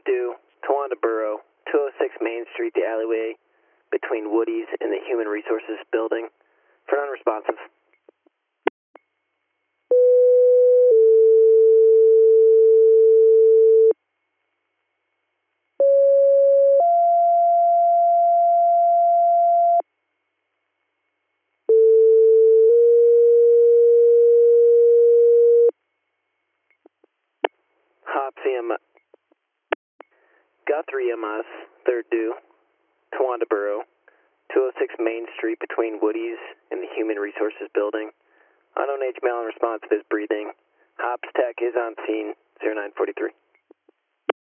due, Towanda Borough, 206 Main Street, the alleyway between Woody's and the Human Resources building. For non-responsive. Hops EMS. Guthrie EMS, third due, Towanda Borough, 206 Main Street between Woody's and the Human Resources building. Unknown age male unresponsive is breathing. Hops Tech is on scene, 0943.